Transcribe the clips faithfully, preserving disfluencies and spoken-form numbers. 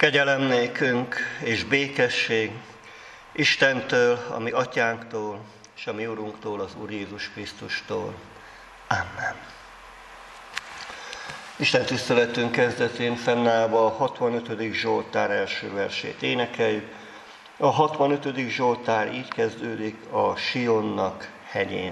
Kegyelem nékünk és békesség Istentől, a mi atyánktól, és a mi Urunktól, az Úr Jézus Krisztustól. Amen. Isten tiszteletünk kezdetén fennállva a hatvanötödik Zsoltár első versét énekeljük. A hatvanötödik Zsoltár így kezdődik: a Sionnak hegyén.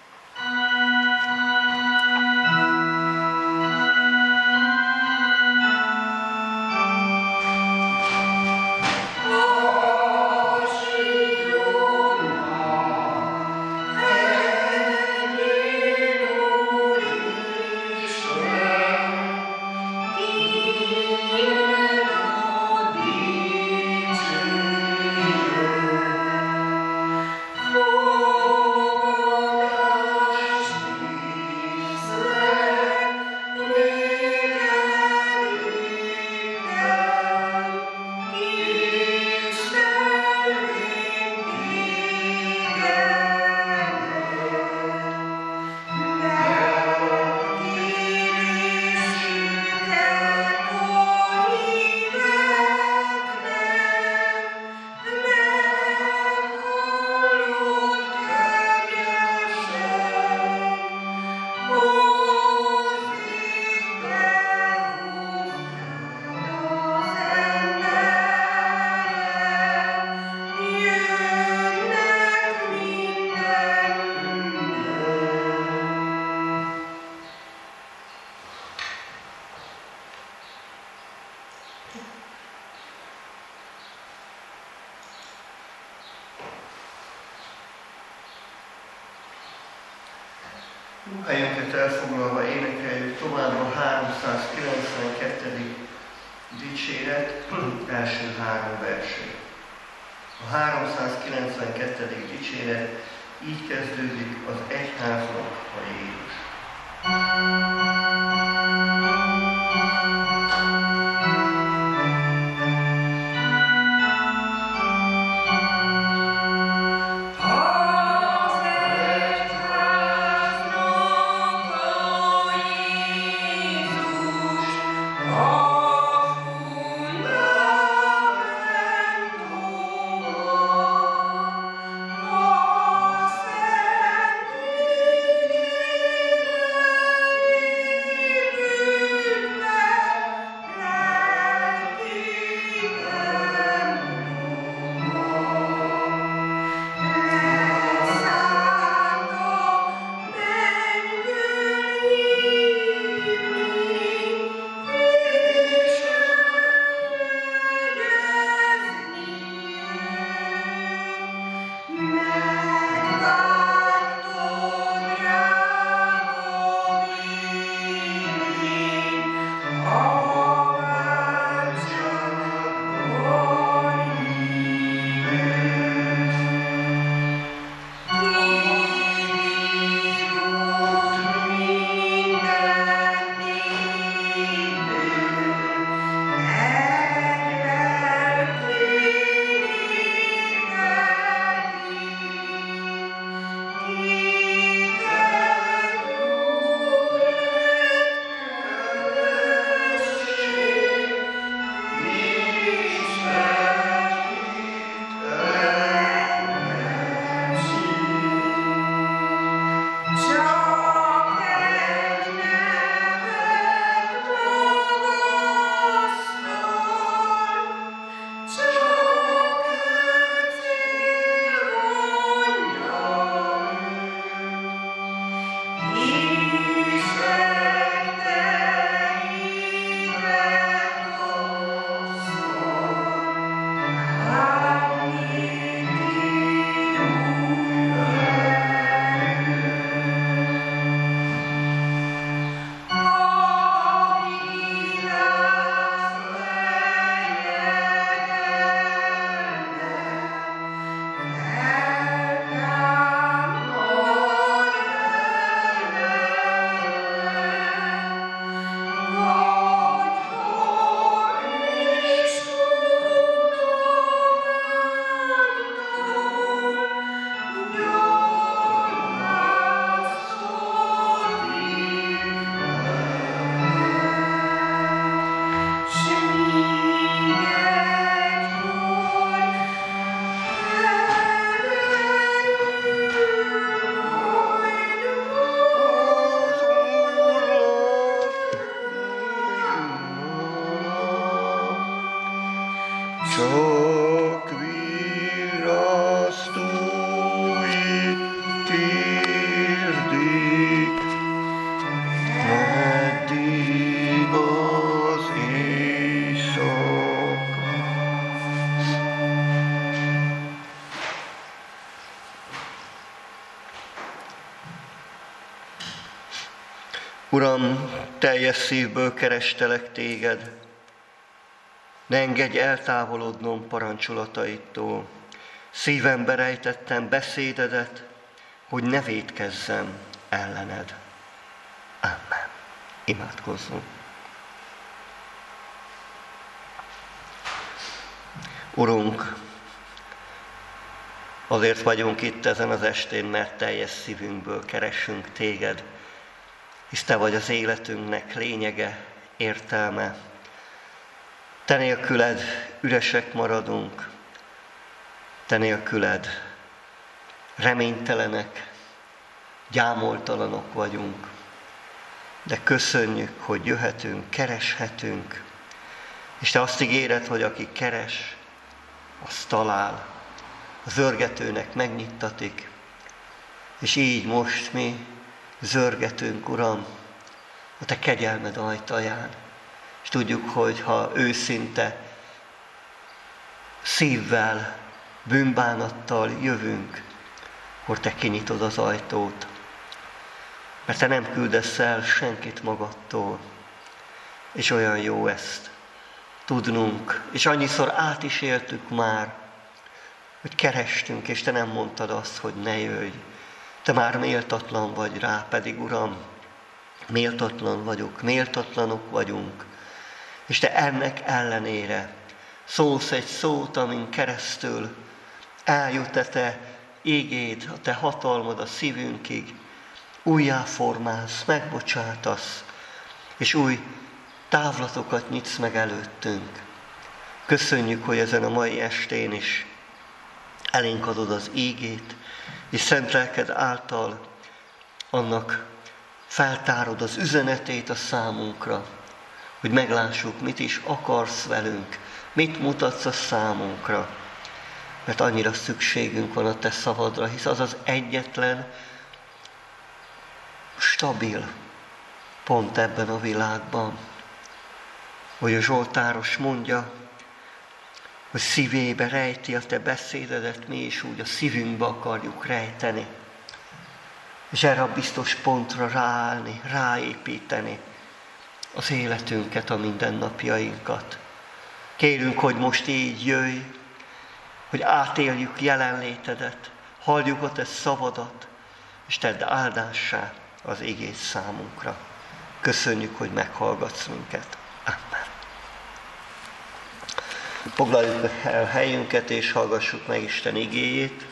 Helyünket elfoglalva énekeljük tovább a háromszázkilencvenkettedik dicséret első három versét. A háromszázkilencvenkettedik dicséret így kezdődik: az egyháznak a Jézus. Oh csak virrasztói térdik, meddig az éjszaka. Uram, teljes szívből kerestelek téged, ne engedj eltávolodnom parancsolataidtól. Szívembe rejtettem beszédedet, hogy ne vétkezzem ellened. Amen. Imádkozzunk. Urunk, azért vagyunk itt ezen az estén, mert teljes szívünkből keressünk téged, hisz te vagy az életünknek lényege, értelme. Te nélküled üresek maradunk, te nélküled reménytelenek, gyámoltalanok vagyunk, de köszönjük, hogy jöhetünk, kereshetünk, és te azt ígéred, hogy aki keres, az talál, a zörgetőnek megnyittatik, és így most mi zörgetünk, Uram, a te kegyelmed ajtaján, és tudjuk, hogy ha őszinte szívvel, bűnbánattal jövünk, akkor te kinyitod az ajtót. Mert te nem küldesz el senkit magadtól. És olyan jó ezt tudnunk. És annyiszor át is éltük már, hogy kerestünk, és te nem mondtad azt, hogy ne jöjj. Te már méltatlan vagy rá, pedig Uram, méltatlan vagyok, méltatlanok vagyunk. És te ennek ellenére szólsz egy szót, amin keresztül eljut a te ígéd, a te hatalmad a szívünkig, újjáformálsz, megbocsátasz, és új távlatokat nyitsz meg előttünk. Köszönjük, hogy ezen a mai estén is elénk adod az ígét, és szent lelked által annak feltárod az üzenetét a számunkra, hogy meglássuk, mit is akarsz velünk, mit mutatsz a számunkra, mert annyira szükségünk van a te szavadra, hisz az az egyetlen stabil pont ebben a világban, hogy a Zsoltáros mondja, hogy szívébe rejti a te beszédedet, mi is úgy a szívünkbe akarjuk rejteni, és erre a biztos pontra ráállni, ráépíteni az életünket, a mindennapjainkat. Kérünk, hogy most így jöjj, hogy átéljük jelenlétedet, halljuk a te szavadat, és tedd áldássá az igét számunkra. Köszönjük, hogy meghallgatsz minket. Amen. Foglaljuk el helyünket, és hallgassuk meg Isten igéjét.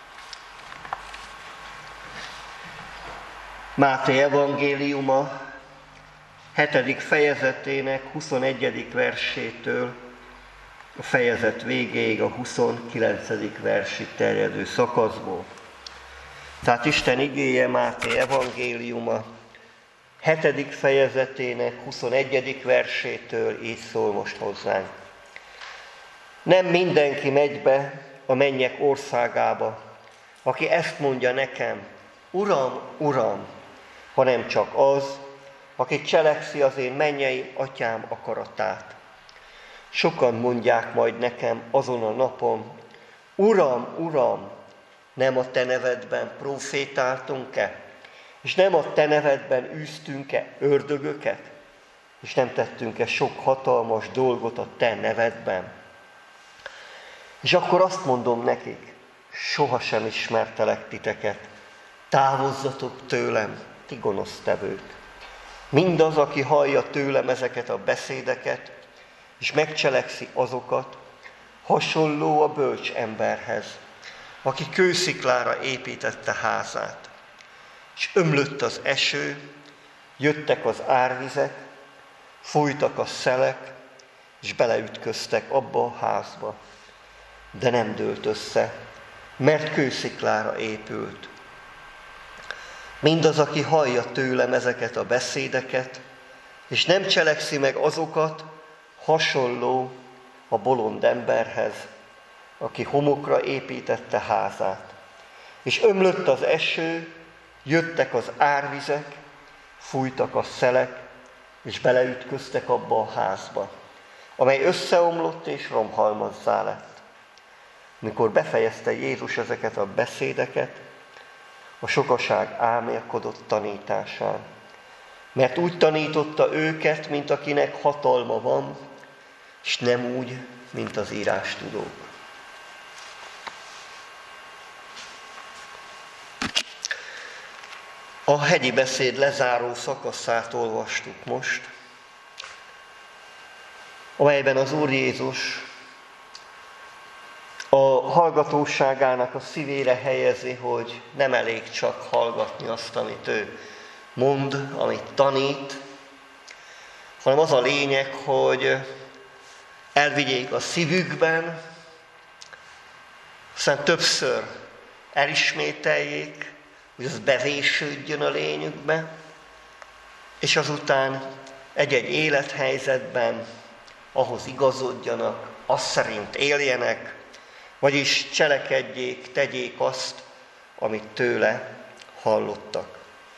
Máté evangéliuma hetedik fejezetének huszonegyedik versétől a fejezet végéig a huszonkilencedik versig terjedő szakaszból. Tehát Isten igéje Máté evangéliuma hetedik fejezetének huszonegyedik versétől így szól most hozzánk. Nem mindenki megy be a mennyek országába, aki ezt mondja nekem, Uram, Uram, hanem csak az, aki cselekszi az én mennyei atyám akaratát. Sokan mondják majd nekem azon a napon, Uram, Uram, nem a te nevedben profétáltunk-e, és nem a te nevedben űztünk-e ördögöket, és nem tettünk-e sok hatalmas dolgot a te nevedben? És akkor azt mondom nekik, sohasem ismertelek titeket, távozzatok tőlem, ti gonosztevők. Mindaz, aki hallja tőlem ezeket a beszédeket, és megcselekszi azokat, hasonló a bölcs emberhez, aki kősziklára építette házát. És ömlött az eső, jöttek az árvizek, fújtak a szelek, és beleütköztek abba a házba. De nem dőlt össze, mert kősziklára épült. Mindaz, aki hallja tőlem ezeket a beszédeket, és nem cselekszi meg azokat, hasonló a bolond emberhez, aki homokra építette házát. És ömlött az eső, jöttek az árvizek, fújtak a szelek, és beleütköztek abba a házba, amely összeomlott és romhalmazzá lett. Mikor befejezte Jézus ezeket a beszédeket, a sokaság álmélkodott tanításán, mert úgy tanította őket, mint akinek hatalma van, és nem úgy, mint az írástudók. A hegyi beszéd lezáró szakaszát olvastuk most, amelyben az Úr Jézus a hallgatóságának a szívére helyezi, hogy nem elég csak hallgatni azt, amit ő mond, amit tanít, hanem az a lényeg, hogy elvigyék a szívükben, aztán többször elismételjék, hogy az bevésődjön a lényükbe, és azután egy-egy élethelyzetben ahhoz igazodjanak, azt szerint éljenek, vagyis cselekedjék, tegyék azt, amit tőle hallottak.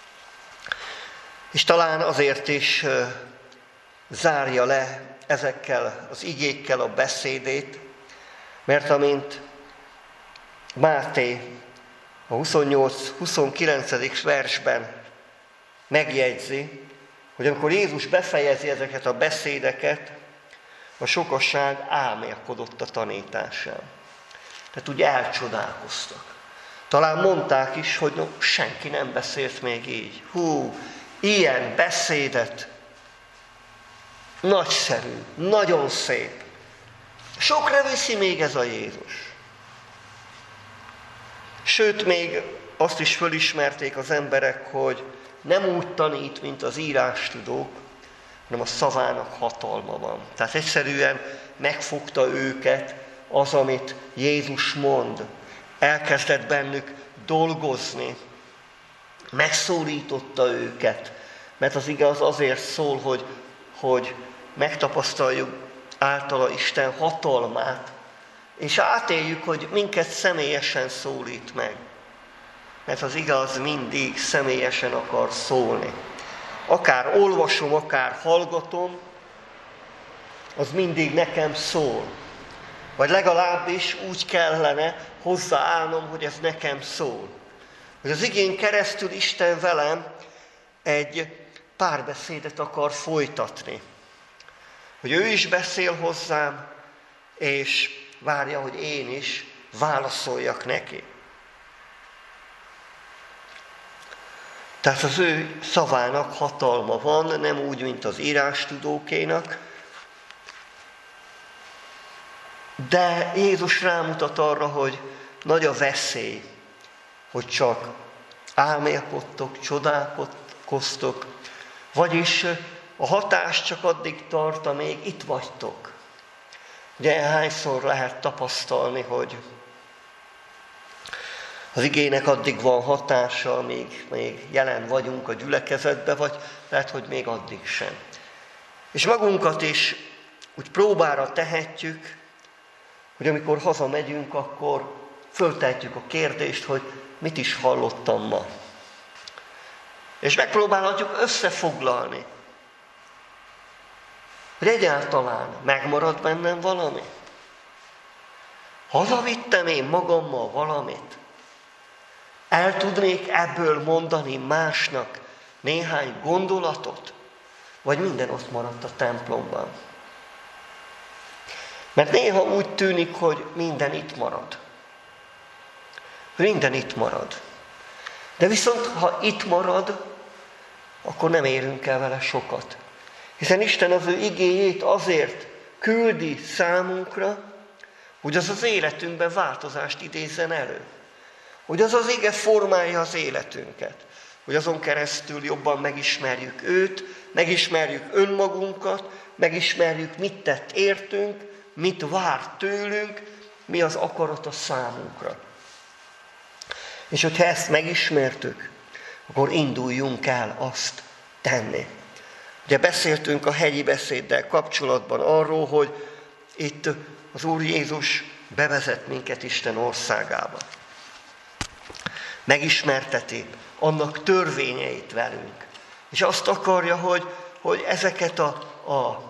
És talán azért is zárja le ezekkel az igékkel a beszédét, mert amint Máté a huszonnyolc-huszonkilencedik versben megjegyzi, hogy amikor Jézus befejezi ezeket a beszédeket, a sokaság álmélkodott a tanításán. Tehát úgy elcsodálkoztak. Talán mondták is, hogy no, senki nem beszélt még így. Hú, ilyen beszédet, nagyszerű, nagyon szép. Sokra viszi még ez a Jézus. Sőt, még azt is fölismerték az emberek, hogy nem úgy tanít, mint az írástudók, hanem a szavának hatalma van. Tehát egyszerűen megfogta őket az, amit Jézus mond. Elkezdett bennük dolgozni, megszólította őket, mert az igaz azért szól, hogy, hogy megtapasztaljuk általa Isten hatalmát, és átéljük, hogy minket személyesen szólít meg. Mert az igaz mindig személyesen akar szólni. Akár olvasom, akár hallgatom, az mindig nekem szól. Vagy legalábbis úgy kellene hozzáállnom, hogy ez nekem szól. Hogy az igén keresztül Isten velem egy párbeszédet akar folytatni. Hogy ő is beszél hozzám, és várja, hogy én is válaszoljak neki. Tehát az ő szavának hatalma van, nem úgy, mint az írástudókénak, de Jézus rámutat arra, hogy nagy a veszély, hogy csak álmélkodtok, csodálkoztok, vagyis a hatás csak addig tart, amíg itt vagytok. Ugye hányszor lehet tapasztalni, hogy az igének addig van hatása, amíg még jelen vagyunk a gyülekezetbe, vagy lehet, hogy még addig sem. És magunkat is úgy próbára tehetjük, hogy amikor hazamegyünk, akkor föltehetjük a kérdést, hogy mit is hallottam ma. És megpróbálhatjuk összefoglalni, hogy egyáltalán megmarad bennem valami. Hazavittem én magammal valamit. El tudnék ebből mondani másnak néhány gondolatot, vagy minden ott maradt a templomban. Mert néha úgy tűnik, hogy minden itt marad. Minden itt marad. De viszont, ha itt marad, akkor nem érünk el vele sokat. Hiszen Isten az ő igéjét azért küldi számunkra, hogy az az életünkben változást idézzen elő. Hogy az az ige formálja az életünket. Hogy azon keresztül jobban megismerjük őt, megismerjük önmagunkat, megismerjük, mit tett értünk, mit vár tőlünk, mi az akarata számunkra. És hogyha ezt megismertük, akkor induljunk el azt tenni. Ugye beszéltünk a hegyi beszéddel kapcsolatban arról, hogy itt az Úr Jézus bevezet minket Isten országába. Megismerteti annak törvényeit velünk. És azt akarja, hogy, hogy ezeket a, a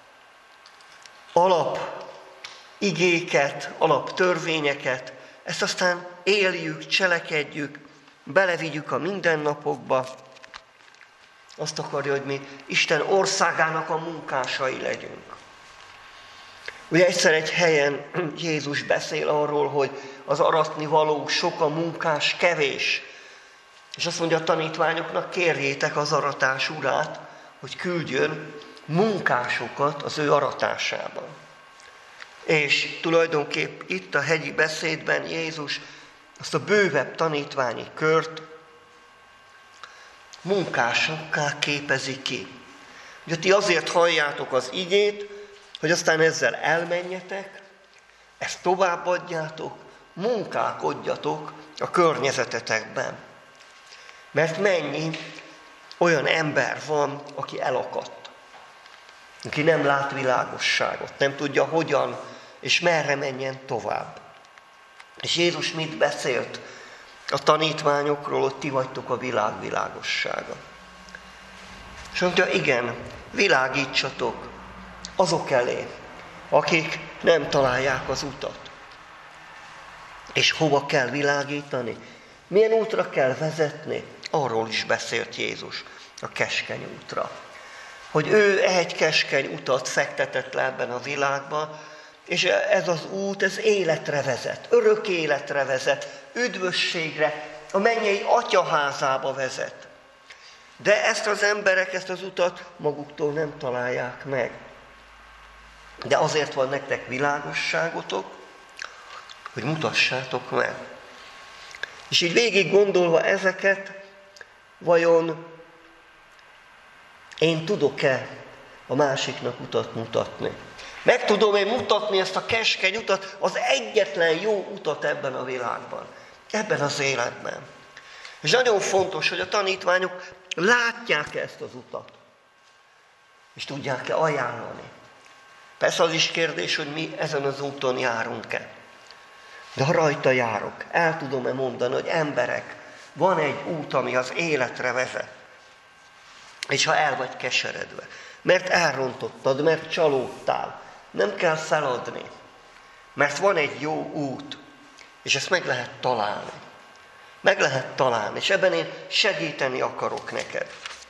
alap igéket, alap törvényeket, ezt aztán éljük, cselekedjük, belevigyük a mindennapokba. Azt akarja, hogy mi Isten országának a munkásai legyünk. Ugye egyszer egy helyen Jézus beszél arról, hogy az aratni való sok, a munkás kevés. És azt mondja a tanítványoknak, kérjétek az aratás urát, hogy küldjön munkásokat az ő aratásában. És tulajdonképp itt a hegyi beszédben Jézus azt a bővebb tanítványi kört munkásokká képezi ki. Ugye ti azért halljátok az igét, hogy aztán ezzel elmenjetek, ezt továbbadjátok, munkálkodjatok a környezetetekben. Mert mennyi olyan ember van, aki elakadt, aki nem lát világosságot, nem tudja hogyan és merre menjen tovább. És Jézus mit beszélt a tanítványokról, hogy ti vagytok a világ világossága. És mondja, igen, világítsatok azok elé, akik nem találják az utat. És hova kell világítani? Milyen útra kell vezetni? Arról is beszélt Jézus, a keskeny útra. Hogy ő egy keskeny utat fektetett le ebben a világban, és ez az út, ez életre vezet, örök életre vezet, üdvösségre, a mennyei atyaházába vezet. De ezt az emberek, ezt az utat maguktól nem találják meg. De azért van nektek világosságotok, hogy mutassátok meg. És így végig gondolva ezeket, vajon én tudok-e a másiknak utat mutatni? Meg tudom én mutatni ezt a keskeny utat, az egyetlen jó utat ebben a világban, ebben az életben. És nagyon fontos, hogy a tanítványok látják ezt az utat, és tudják-e ajánlani. Persze az is kérdés, hogy mi ezen az úton járunk-e. De ha rajta járok, el tudom-e mondani, hogy emberek, van egy út, ami az életre vezet. És ha el vagy keseredve, mert elrontottad, mert csalódtál, nem kell feladni. Mert van egy jó út, és ezt meg lehet találni. Meg lehet találni, és ebben én segíteni akarok neked.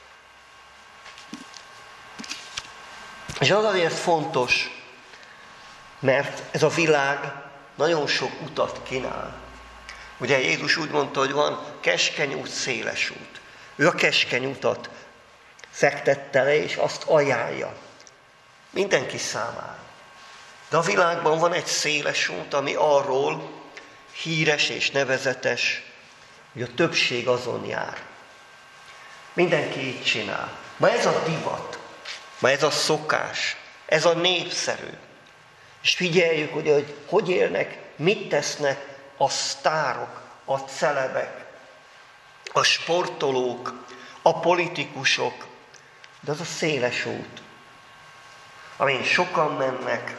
És az azért fontos, mert ez a világ nagyon sok utat kínál. Ugye Jézus úgy mondta, hogy van keskeny út, széles út. Ő a keskeny utat fektette le, és azt ajánlja mindenki számára. De a világban van egy széles út, ami arról híres és nevezetes, hogy a többség azon jár. Mindenki így csinál. Ma ez a divat, ma ez a szokás, ez a népszerű. És figyeljük, hogy hogy, hogy élnek, mit tesznek a sztárok, a celebek, a sportolók, a politikusok. De az a széles út, amin sokan mennek,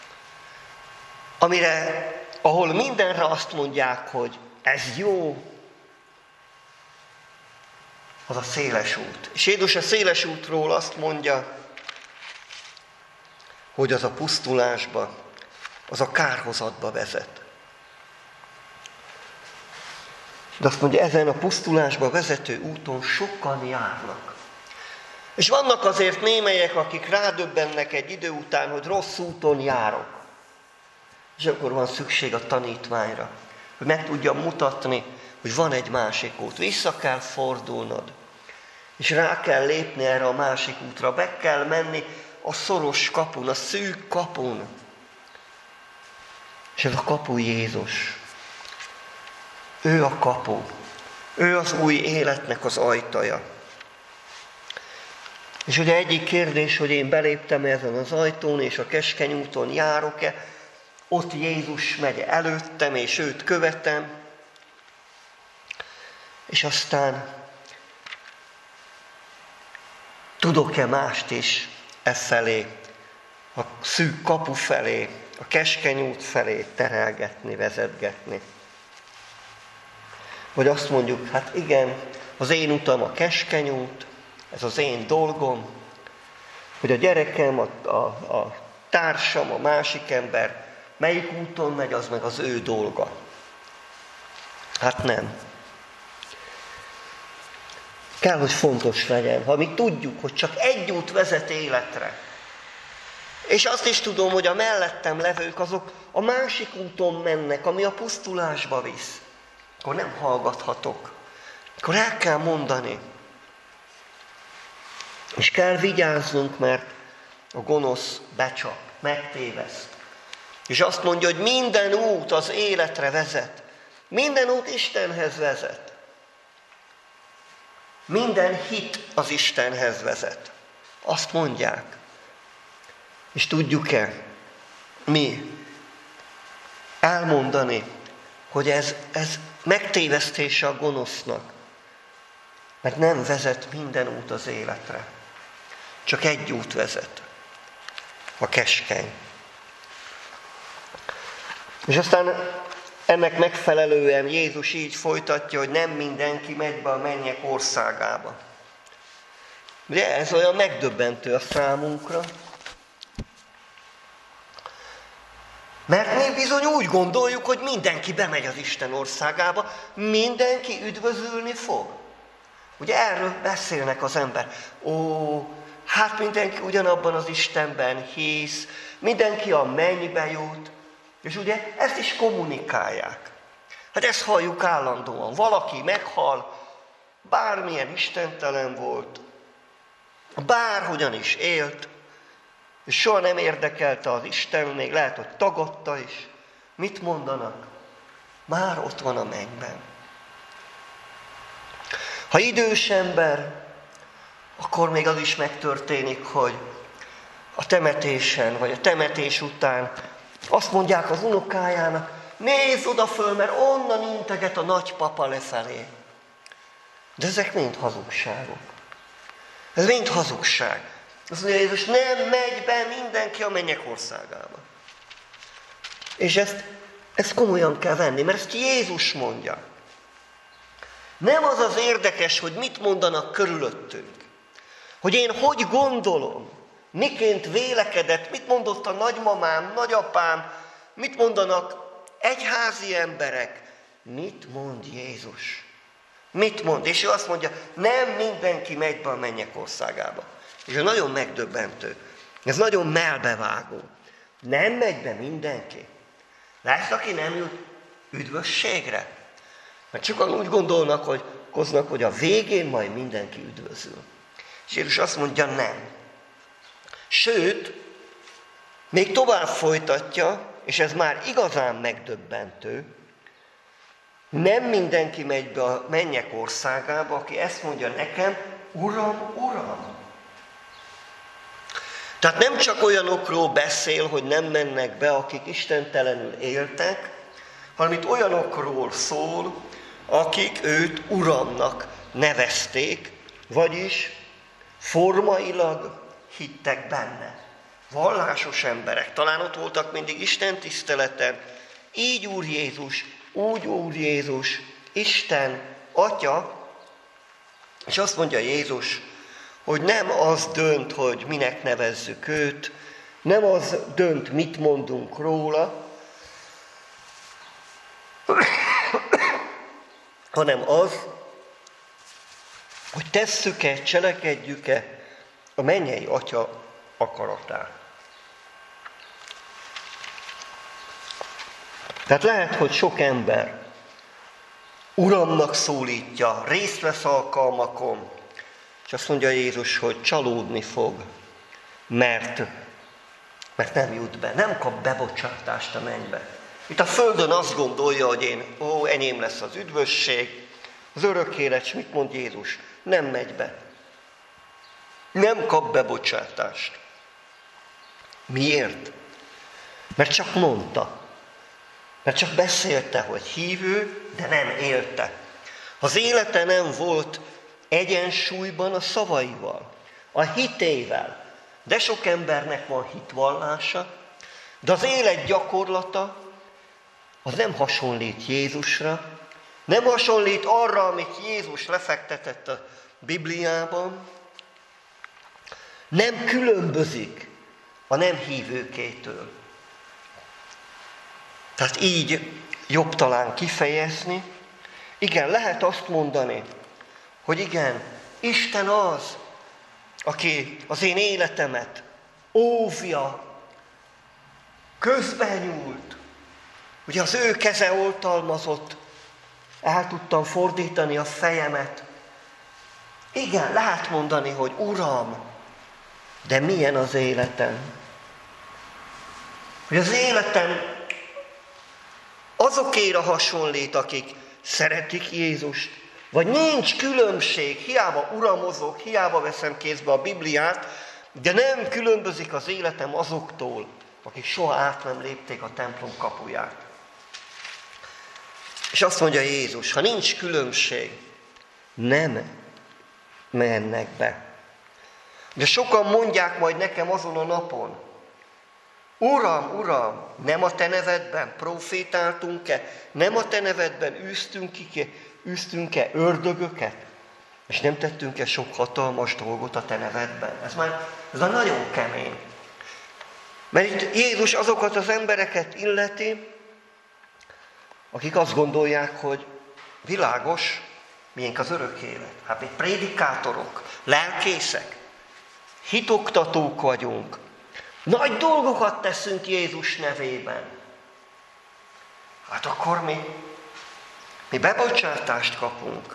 amire, ahol mindenre azt mondják, hogy ez jó, az a széles út. És Jézus a széles útról azt mondja, hogy az a pusztulásba, az a kárhozatba vezet. De azt mondja, ezen a pusztulásba vezető úton sokan járnak. És vannak azért némelyek, akik rádöbbennek egy idő után, hogy rossz úton járok. És akkor van szükség a tanítványra, hogy meg tudja mutatni, hogy van egy másik út. Vissza kell fordulnod, és rá kell lépni erre a másik útra. Be kell menni a szoros kapun, a szűk kapun. És ez a kapu Jézus. Ő a kapu. Ő az új életnek az ajtaja. És ugye egyik kérdés, hogy én beléptem ezen az ajtón, és a keskeny úton járok-e, ott Jézus megy előttem, és őt követem, és aztán tudok-e mást is e felé a szűk kapu felé, a keskeny út felé terelgetni, vezetgetni. Vagy azt mondjuk, hát igen, az én utam a keskeny út, ez az én dolgom, hogy a gyerekem, a, a, a társam, a másik ember melyik úton megy, az meg az ő dolga. Hát nem. Kell, hogy fontos legyen, ha mi tudjuk, hogy csak egy út vezet életre, és azt is tudom, hogy a mellettem levők azok a másik úton mennek, ami a pusztulásba visz, akkor nem hallgathatok. Akkor el kell mondani. És kell vigyáznunk, mert a gonosz becsap, megtéveszt. És azt mondja, hogy minden út az életre vezet. Minden út Istenhez vezet. Minden hit az Istenhez vezet. Azt mondják. És tudjuk-e mi elmondani, hogy ez, ez megtévesztése a gonosznak. Mert nem vezet minden út az életre. Csak egy út vezet. A keskeny. És aztán ennek megfelelően Jézus így folytatja, hogy nem mindenki megy be a mennyek országába. Ugye ez olyan megdöbbentő a számunkra. Mert mi bizony úgy gondoljuk, hogy mindenki bemegy az Isten országába, mindenki üdvözülni fog. Ugye erről beszélnek az ember. Ó, hát mindenki ugyanabban az Istenben hisz, mindenki a mennybe jut, és ugye ezt is kommunikálják. Hát ezt halljuk állandóan. Valaki meghal, bármilyen istentelen volt, bárhogyan is élt, és soha nem érdekelte az Isten, még lehet, hogy tagadta is. Mit mondanak? Már ott van a mennyben. Ha idős ember, akkor még az is megtörténik, hogy a temetésen, vagy a temetés után azt mondják az unokájának, nézz oda föl, mert onnan integet a nagypapa lefelé. De ezek mind hazugságok. Ez mind hazugság. Azt mondja Jézus, nem megy be mindenki a mennyek országába. És ezt, ezt komolyan kell venni, mert ezt Jézus mondja. Nem az az érdekes, hogy mit mondanak körülöttünk. Hogy én hogy gondolom, miként vélekedett, mit mondott a nagymamám, nagyapám, mit mondanak egyházi emberek. Mit mond Jézus? Mit mond? És ő azt mondja, nem mindenki megy be a mennyek országába. És ez nagyon megdöbbentő. Ez nagyon melbevágó. Nem megy be mindenki. Lesz, aki nem jut üdvösségre. Mert sokan úgy gondolnak, hogy, koznak, hogy a végén majd mindenki üdvözül. És Jézus azt mondja, nem. Sőt, még tovább folytatja, és ez már igazán megdöbbentő, nem mindenki megy be a mennyek országába, aki ezt mondja nekem, Uram, Uram. Tehát nem csak olyanokról beszél, hogy nem mennek be, akik istentelenül éltek, hanem itt olyanokról szól, akik őt Uramnak nevezték, vagyis formailag hittek benne. Vallásos emberek, talán ott voltak mindig Isten tiszteleten, így Úr Jézus, úgy Úr Jézus, Isten, Atya, és azt mondja Jézus, hogy nem az dönt, hogy minek nevezzük őt, nem az dönt, mit mondunk róla, hanem az, hogy tesszük-e, cselekedjük-e a mennyei Atya akaratát. Tehát lehet, hogy sok ember Uramnak szólítja, részt vesz alkalmakon, és azt mondja Jézus, hogy csalódni fog, mert, mert nem jut be, nem kap bebocsátást a mennybe. Itt a földön azt gondolja, hogy én, ó, enyém lesz az üdvösség, az örök élet, és mit mond Jézus? Nem megy be. Nem kap bebocsátást. Miért? Mert csak mondta. Mert csak beszélte, hogy hívő, de nem élte. Az élete nem volt egyensúlyban a szavaival, a hitével. de sok embernek van hitvallása, de az élet gyakorlata az nem hasonlít Jézusra, nem hasonlít arra, amit Jézus lefektetett a Bibliában, nem különbözik a nem hívőkétől. Tehát így jobb talán kifejezni. Igen, lehet azt mondani, hogy igen, Isten az, aki az én életemet óvja, közbenyúlt. Ugye az ő keze oltalmazott, el tudtam fordítani a fejemet. Igen, lehet mondani, hogy Uram, de milyen az életem? Hogy az életem azokéra hasonlít, akik szeretik Jézust, vagy nincs különbség, hiába uramozok, hiába veszem kézbe a Bibliát, de nem különbözik az életem azoktól, akik soha át nem lépték a templom kapuját. És azt mondja Jézus, ha nincs különbség, nem mennek be. De sokan mondják majd nekem azon a napon, Uram, Uram, nem a te nevedben profétáltunk-e, nem a te nevedben űztünk-e, űztünk-e ördögöket, és nem tettünk-e sok hatalmas dolgot a te nevedben. Ez már, ez már nagyon kemény. Mert itt Jézus azokat az embereket illeti, akik azt gondolják, hogy világos, miénk az örök élet. Hát mi prédikátorok, lelkészek, hitoktatók vagyunk. Nagy dolgokat teszünk Jézus nevében. Hát akkor mi, mi bebocsátást kapunk.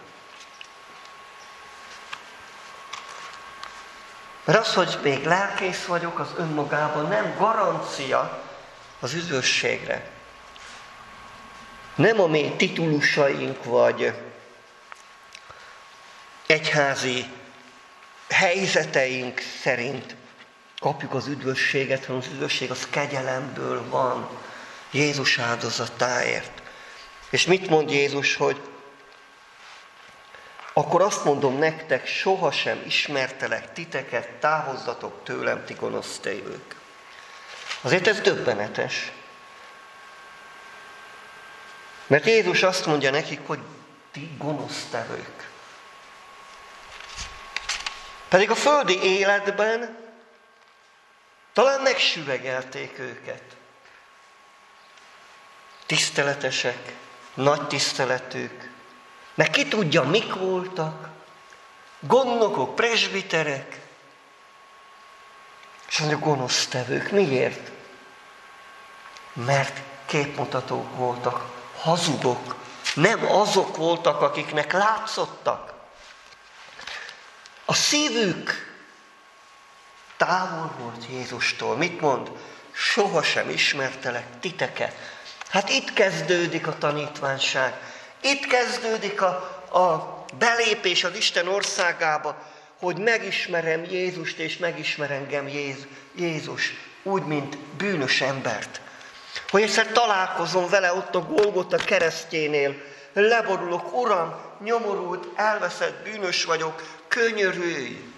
Mert az, hogy még lelkész vagyok, az önmagában nem garancia az üdvösségre. Nem a mi titulusaink vagy egyházi helyzeteink szerint kapjuk az üdvösséget, hanem az üdvösség az kegyelemből van, Jézus áldozatáért. És mit mond Jézus, hogy akkor azt mondom nektek, sohasem ismertelek titeket, távozzatok tőlem, ti gonosztevők. Azért ez döbbenetes. Mert Jézus azt mondja nekik, hogy ti gonosztevők. Pedig a földi életben talán megsüvegelték őket. Tiszteletesek, nagy tiszteletük, meg ki tudja, mik voltak, gondnokok, presbiterek, és mondja, gonosztevők. Miért? Mert képmutatók voltak, hazugok, nem azok voltak, akiknek látszottak. A szívük távol volt Jézustól. Mit mond? Sohasem ismertelek titeket. Hát itt kezdődik a tanítványság. Itt kezdődik a, a belépés az Isten országába, hogy megismerem Jézust, és megismer engem Jéz, Jézus, úgy, mint bűnös embert. Hogy egyszer találkozom vele ott a Golgota keresztjénél, leborulok, Uram, nyomorult, elveszett, bűnös vagyok, könyörülj!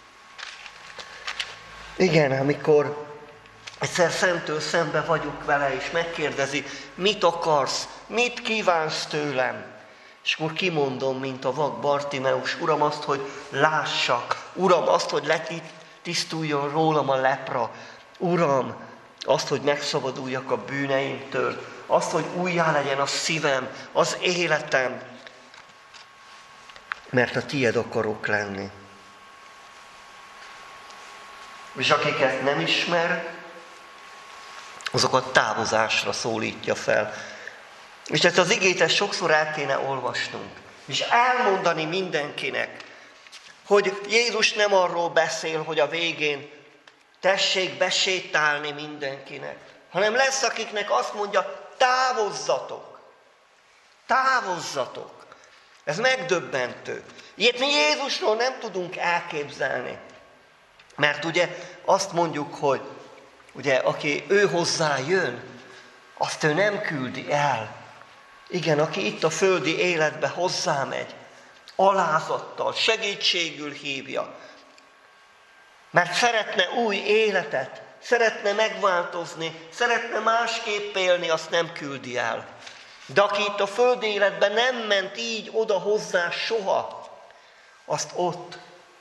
Igen, amikor egyszer szemtől szembe vagyok vele, és megkérdezi, mit akarsz, mit kívánsz tőlem? És akkor kimondom, mint a vak Bartimeus, Uram, azt, hogy lássak, Uram, azt, hogy letisztuljon rólam a lepra, Uram, azt, hogy megszabaduljak a bűneimtől, azt, hogy újjá legyen a szívem, az életem, mert a tied akarok lenni. És akiket nem ismer, azokat távozásra szólítja fel. És ezt az igét ezt sokszor el kéne olvasnunk, és elmondani mindenkinek, hogy Jézus nem arról beszél, hogy a végén tessék besétálni mindenkinek, hanem lesz, akiknek azt mondja, távozzatok, távozzatok. Ez megdöbbentő. Ilyet mi Jézusról nem tudunk elképzelni. Mert ugye azt mondjuk, hogy ugye, aki ő hozzá jön, azt ő nem küldi el. Igen, aki itt a földi életbe hozzámegy, alázattal, segítségül hívja. Mert szeretne új életet, szeretne megváltozni, szeretne másképp élni, azt nem küldi el. De aki itt a földi életben nem ment így oda hozzá soha, azt ott,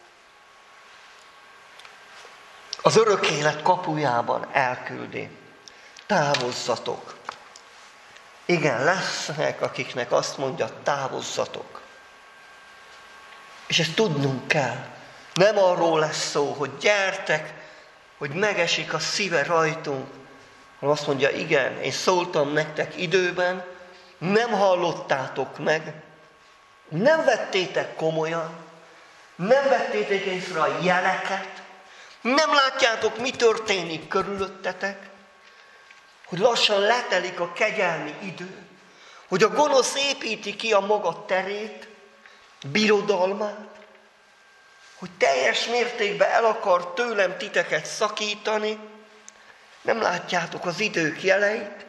az örök élet kapujában elküldi. Távozzatok. Igen, lesznek, akiknek azt mondja, távozzatok. És ezt tudnunk kell. Nem arról lesz szó, hogy gyertek, hogy megesik a szíve rajtunk, hanem azt mondja, igen, én szóltam nektek időben, nem hallottátok meg, nem vettétek komolyan, nem vettétek észre a jeleket, nem látjátok, mi történik körülöttetek, hogy lassan letelik a kegyelmi idő, hogy a gonosz építi ki a maga terét, birodalmát, hogy teljes mértékben el akar tőlem titeket szakítani, nem látjátok az idők jeleit,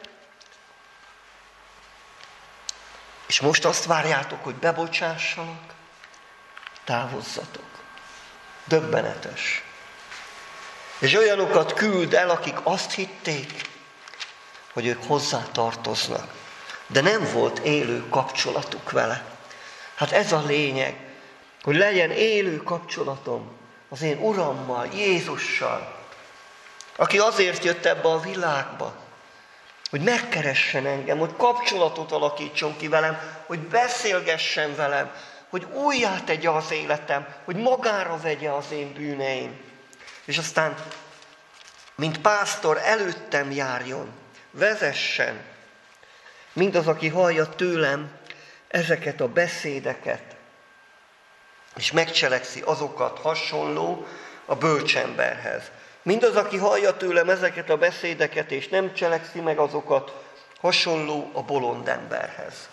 és most azt várjátok, hogy bebocsássanak, távozzatok. Döbbenetes. És olyanokat küld el, akik azt hitték, hogy ők hozzá tartoznak, de nem volt élő kapcsolatuk vele. Hát ez a lényeg, hogy legyen élő kapcsolatom az én Urammal, Jézussal, aki azért jött ebbe a világba, hogy megkeressen engem, hogy kapcsolatot alakítson ki velem, hogy beszélgessen velem, hogy újjá tegye az életem, hogy magára vegye az én bűneim. És aztán, mint pásztor, előttem járjon, vezessen, mindaz, aki hallja tőlem ezeket a beszédeket, és megcselekszi azokat, hasonló a bölcsemberhez. Mindaz, aki hallja tőlem ezeket a beszédeket, és nem cselekszi meg azokat, hasonló a bolond emberhez.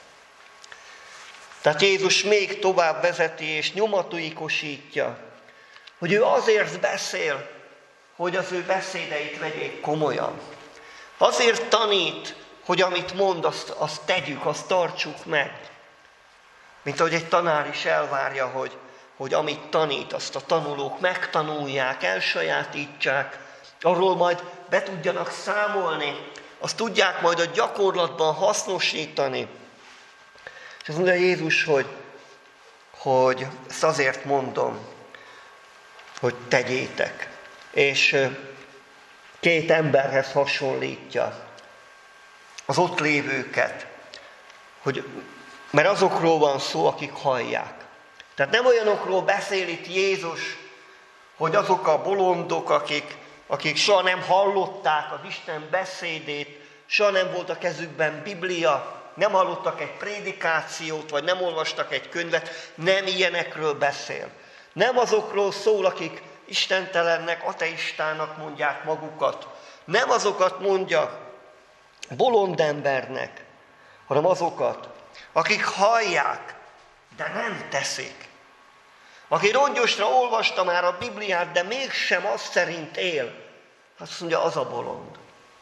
Tehát Jézus még tovább vezeti, és nyomatékosítja, hogy ő azért beszél, hogy az ő beszédeit vegyék komolyan. Azért tanít, hogy amit mond, azt, azt tegyük, azt tartsuk meg. Mint ahogy egy tanár is elvárja, hogy, hogy amit tanít, azt a tanulók megtanulják, elsajátítsák, arról majd be tudjanak számolni, azt tudják majd a gyakorlatban hasznosítani. És azt mondja Jézus, hogy, hogy ezt azért mondom, hogy tegyétek. És két emberhez hasonlítja az ott lévőket, hogy, mert azokról van szó, akik hallják. Tehát nem olyanokról beszél itt Jézus, hogy azok a bolondok, akik, akik soha nem hallották az Isten beszédét, soha nem volt a kezükben Biblia, nem hallottak egy prédikációt, vagy nem olvastak egy könyvet, nem ilyenekről beszél. Nem azokról szól, akik istentelennek, ateistának mondják magukat. Nem azokat mondja bolond embernek, hanem azokat, akik hallják, de nem teszik. Aki rongyosra olvasta már a Bibliát, de mégsem azt szerint él, azt mondja, az a bolond.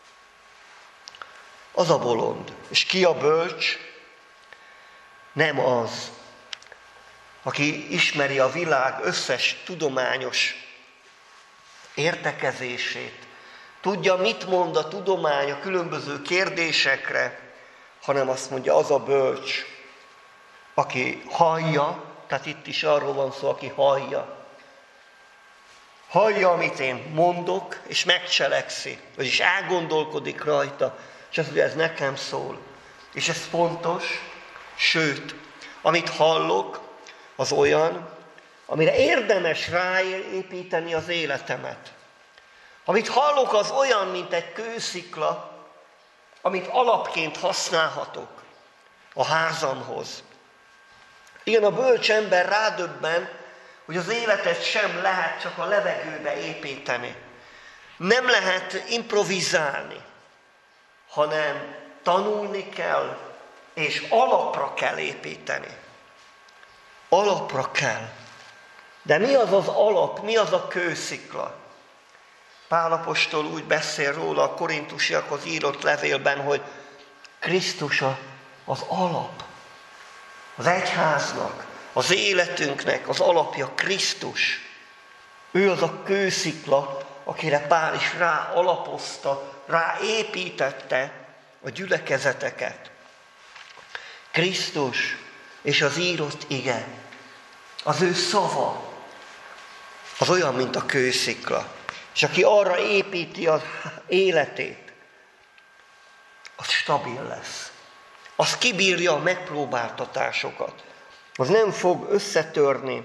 Az a bolond. És ki a bölcs? Nem az, aki ismeri a világ összes tudományos értekezését, tudja, mit mond a tudomány a különböző kérdésekre, hanem azt mondja, az a bölcs, aki hallja, tehát itt is arról van szó, aki hallja. Hallja, amit én mondok, és megcselekszi, vagyis elgondolkodik rajta, és azt mondja, ez nekem szól. És ez fontos, sőt, amit hallok, az olyan, amire érdemes ráépíteni az életemet. Amit hallok, az olyan, mint egy kőszikla, amit alapként használhatok a házamhoz. Igen, a bölcs ember rádöbben, hogy az életet sem lehet csak a levegőbe építeni. Nem lehet improvizálni, hanem tanulni kell, és alapra kell építeni. Alapra kell. De mi az az alap, mi az a kőszikla? Pál apostol úgy beszél róla a korintusiakhoz írott levélben, hogy Krisztus az alap. Az egyháznak, az életünknek az alapja Krisztus. Ő az a kőszikla, akire Pál is rá alapozta, rá építette a gyülekezeteket. Krisztus és az írott ige, az ő szava, az olyan, mint a kőszikla. És aki arra építi az életét, az stabil lesz. Az kibírja a megpróbáltatásokat. Az nem fog összetörni,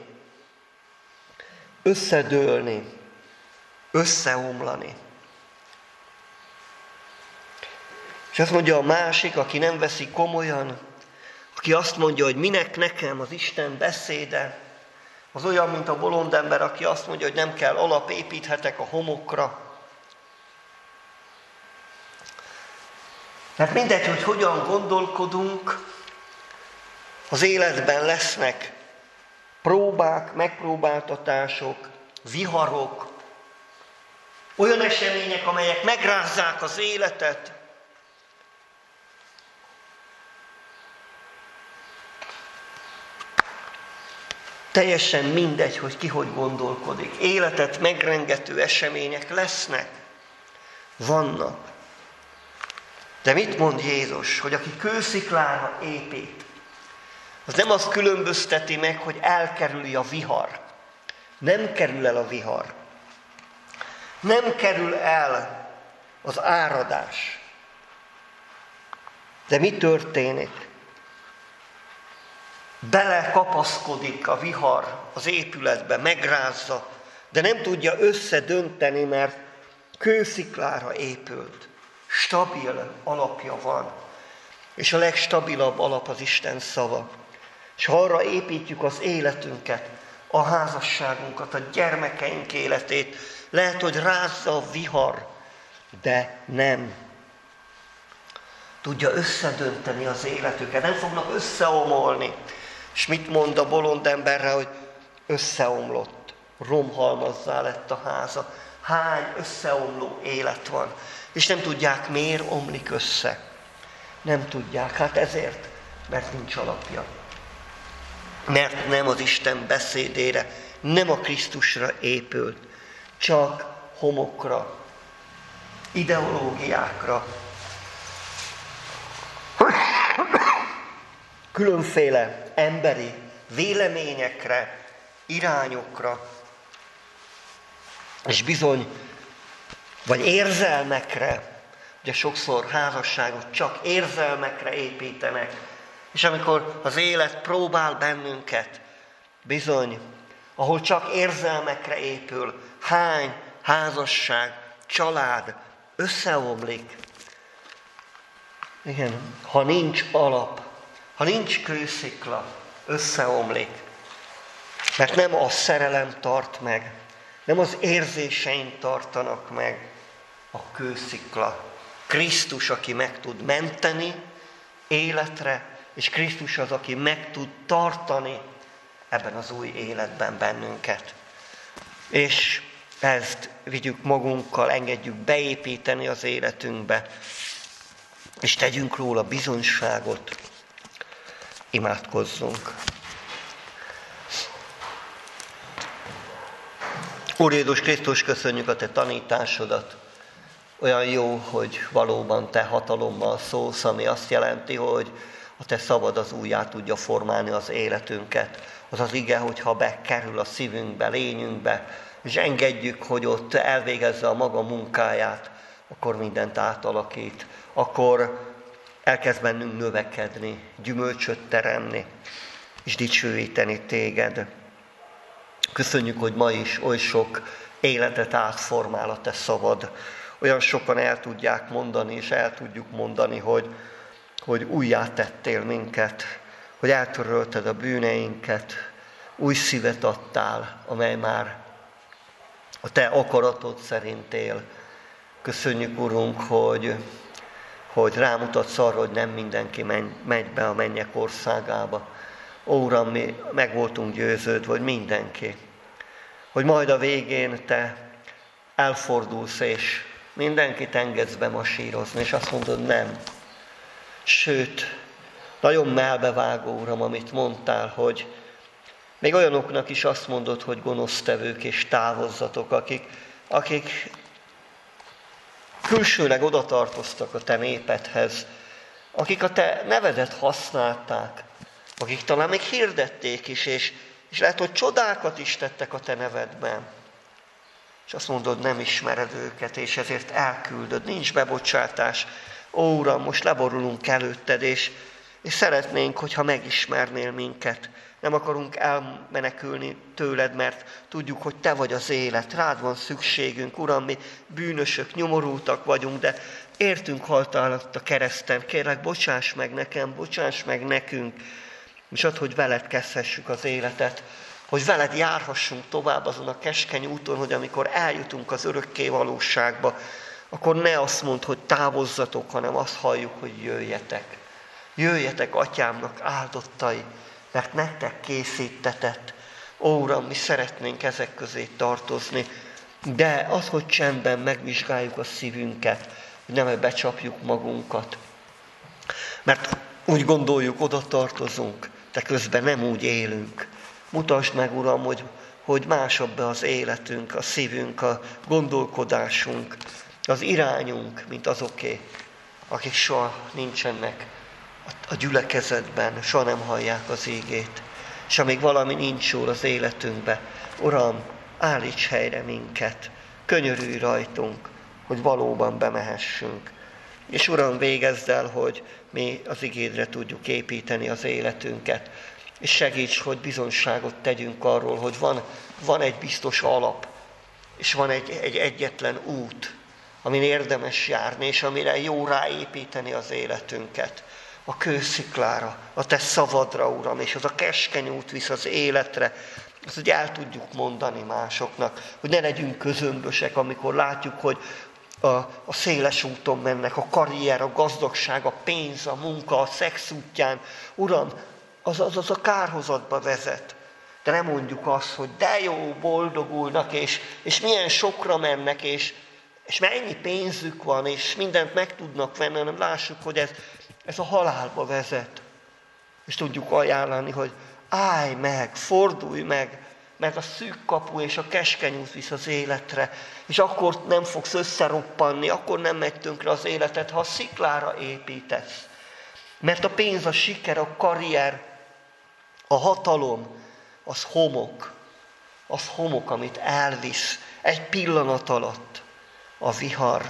összedőlni, összeomlani. És azt mondja a másik, aki nem veszi komolyan, aki azt mondja, hogy minek nekem az Isten beszéde, az olyan, mint a bolond ember, aki azt mondja, hogy nem kell alap, építhetek a homokra. Mert mindegy, hogy hogyan gondolkodunk, az életben lesznek próbák, megpróbáltatások, viharok, olyan események, amelyek megrázzák az életet. Teljesen mindegy, hogy ki hogy gondolkodik. Életet megrengető események lesznek, vannak. De mit mond Jézus? Hogy aki kősziklára épít, az nem azt különbözteti meg, hogy elkerüli a vihar. Nem kerül el a vihar. Nem kerül el az áradás. De mi történik? Belekapaszkodik a vihar az épületbe, megrázza, de nem tudja összedönteni, mert kősziklára épült. Stabil alapja van. És a legstabilabb alap az Isten szava. És ha arra építjük az életünket, a házasságunkat, a gyermekeink életét, lehet, hogy rázza a vihar, de nem. Tudja összedönteni az életüket, nem fognak összeomolni. És mit mond a bolond emberre, hogy összeomlott, romhalmazzá lett a háza. Hány összeomló élet van. És nem tudják, miért omlik össze. Nem tudják, hát ezért, mert nincs alapja. Mert nem az Isten beszédére, nem a Krisztusra épült, csak homokra, ideológiákra, különféle emberi véleményekre, irányokra, és bizony, vagy érzelmekre, ugye sokszor házasságot csak érzelmekre építenek, és amikor az élet próbál bennünket, bizony, ahol csak érzelmekre épül, hány házasság, család összeomlik. Igen, ha nincs alap, ha nincs kőszikla, összeomlik. Mert nem a szerelem tart meg, nem az érzéseink tartanak meg, a kőszikla. Krisztus, aki meg tud menteni életre, és Krisztus az, aki meg tud tartani ebben az új életben bennünket. És ezt vigyük magunkkal, engedjük beépíteni az életünkbe, és tegyünk róla bizonyságot. Imádkozzunk. Úr Jézus Krisztus, köszönjük a Te tanításodat. Olyan jó, hogy valóban Te hatalommal szólsz, ami azt jelenti, hogy a Te szavad az újjá tudja formálni az életünket. Az az ige, hogyha bekerül a szívünkbe, lényünkbe, és engedjük, hogy ott elvégezze a maga munkáját, akkor mindent átalakít. Akkor elkezd bennünk növekedni, gyümölcsöt teremni, és dicsőíteni Téged. Köszönjük, hogy ma is oly sok életet átformál a Te szavad. Olyan sokan el tudják mondani, és el tudjuk mondani, hogy, hogy újjá tettél minket, hogy eltörölted a bűneinket, új szívet adtál, amely már a Te akaratod szerint él. Köszönjük, Urunk, hogy, hogy rámutatsz arra, hogy nem mindenki megy be a mennyek országába. Ó, Uram, mi meg voltunk győződve, hogy mindenki, hogy majd a végén Te elfordulsz, és mindenkit engedsz bemasírozni, és azt mondod, nem. Sőt, nagyon melbevágó, Uram, amit mondtál, hogy Még olyanoknak is azt mondod, hogy gonosztevők és távozzatok, akik, akik külsőleg oda tartoztak a te népedhez, akik a te nevedet használták, akik talán még hirdették is, és, és lehet, hogy csodákat is tettek a te nevedben. És azt mondod, nem ismered őket, és ezért elküldöd, nincs bebocsátás. Ó, Uram, most leborulunk előtted, és, és szeretnénk, hogyha megismernél minket. Nem akarunk elmenekülni tőled, mert tudjuk, hogy te vagy az élet, rád van szükségünk. Uram, mi bűnösök, nyomorultak vagyunk, de értünk haltál a kereszten. Kérlek, bocsáss meg nekem, bocsáss meg nekünk, és add, hogy veled kezdhessük az életet, hogy veled járhassunk tovább azon a keskeny úton, hogy amikor eljutunk az örökké valóságba, akkor ne azt mondd, hogy távozzatok, hanem azt halljuk, hogy jöjjetek. Jöjjetek atyámnak áldottai, mert nektek készítetett. Ó, Uram, mi szeretnénk ezek közé tartozni, de az, hogy csendben megvizsgáljuk a szívünket, hogy nem becsapjuk magunkat. Mert úgy gondoljuk, oda tartozunk, de közben nem úgy élünk. Mutasd meg, Uram, hogy, hogy másabb be az életünk, a szívünk, a gondolkodásunk, az irányunk, mint azoké, akik soha nincsenek a gyülekezetben, soha nem hallják az ígét. És amíg valami nincs jól az életünkbe, Uram, állíts helyre minket, könyörülj rajtunk, hogy valóban bemehessünk. És Uram, végezd el, hogy mi az igédre tudjuk építeni az életünket, és segíts, hogy bizonyságot tegyünk arról, hogy van, van egy biztos alap, és van egy, egy egyetlen út, amin érdemes járni, és amire jó ráépíteni az életünket. A kősziklára, a te szavadra, Uram, és az a keskeny út visz az életre, azt, hogy el tudjuk mondani másoknak, hogy ne legyünk közömbösek, amikor látjuk, hogy a, a széles úton mennek, a karrier, a gazdagság, a pénz, a munka, a szex útján. Uram, az az, az a kárhozatba vezet. De nem mondjuk azt, hogy de jó, boldogulnak, és, és milyen sokra mennek, és, és mennyi pénzük van, és mindent meg tudnak venni, hanem lássuk, hogy ez, ez a halálba vezet. És tudjuk ajánlani, hogy állj meg, fordulj meg, mert a szűk kapu és a keskeny út visz az életre, és akkor nem fogsz összeroppanni, akkor nem megy tönkre az életed, ha a sziklára építesz. Mert a pénz, a siker, a karrier, a hatalom, az homok. Az homok, amit elvisz egy pillanat alatt a vihar.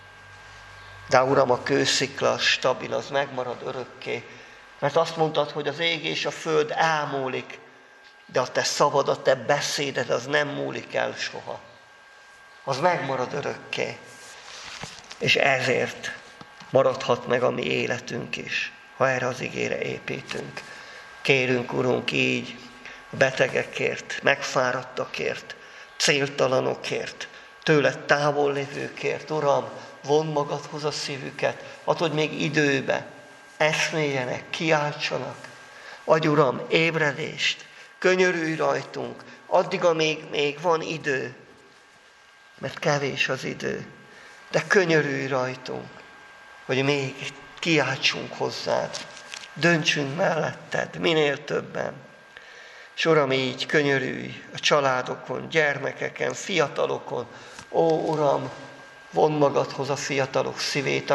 De Uram, a kőszikla stabil, az megmarad örökké. Mert azt mondtad, hogy az ég és a föld elmúlik, de a te szavad, a te beszéded, az nem múlik el soha. Az megmarad örökké. És ezért maradhat meg a mi életünk is, ha erre az igére építünk. Kérünk, Urunk, így a betegekért, megfáradtakért, céltalanokért, tőled távol lévőkért. Uram, vond magadhoz a szívüket, add, hogy még időbe eszméljenek, kiáltsanak. Adj, Uram, ébredést, könyörülj rajtunk, addig, amíg még van idő, mert kevés az idő, de könyörülj rajtunk, hogy még kiáltsunk hozzád, döntsünk melletted, minél többen. És Uram, így könyörülj a családokon, gyermekeken, fiatalokon. Ó, Uram, vond magadhoz a fiatalok szívét,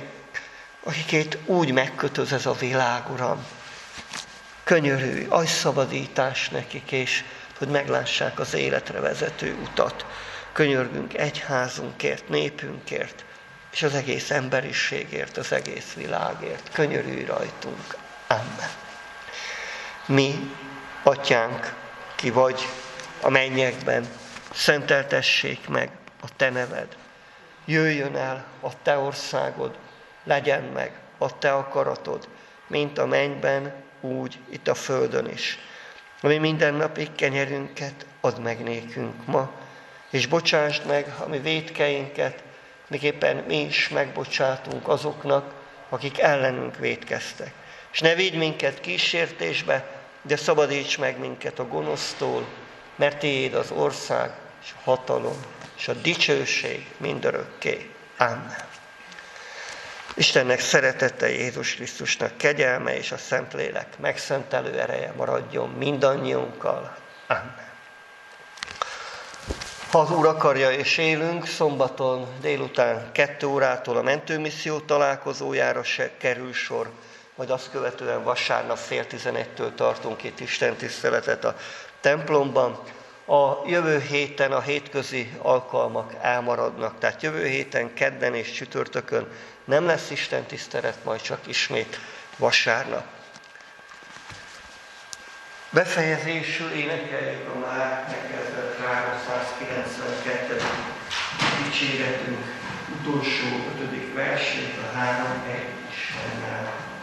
akikét úgy megkötöz ez a világ, Uram. Könyörülj, adj szabadítás nekik, és hogy meglássák az életre vezető utat. Könyörgünk egyházunkért, népünkért, és az egész emberiségért, az egész világért. Könyörülj rajtunk. Amen. Mi, Atyánk, ki vagy a mennyekben, szenteltessék meg a te neved. Jöjjön el a te országod, legyen meg a te akaratod, mint a mennyben, úgy itt a földön is. Ami mindennapi kenyerünket add meg nékünk ma, és bocsásd meg a mi vétkeinket, miképpen mi is megbocsátunk azoknak, akik ellenünk vétkeztek. És ne védj minket kísértésbe, de szabadíts meg minket a gonosztól, mert tiéd az ország, és a hatalom, és a dicsőség mindörökké. Amen. Istennek szeretete, Jézus Krisztusnak kegyelme és a Szentlélek megszentelő ereje maradjon mindannyiunkkal. Amen. Ha az Úr akarja és élünk, szombaton délután kettő órától a mentőmisszió találkozójára se kerül sor, majd azt követően vasárnap fél tizenegytől tartunk itt istentiszteletet a templomban. A jövő héten a hétközi alkalmak elmaradnak, tehát jövő héten, kedden és csütörtökön nem lesz istentisztelet, majd csak ismét vasárnap. Befejezésül énekeljük a már megkezdett háromszázkilencvenkettedik dicséretünk utolsó ötödik versét, a három egy Istennel.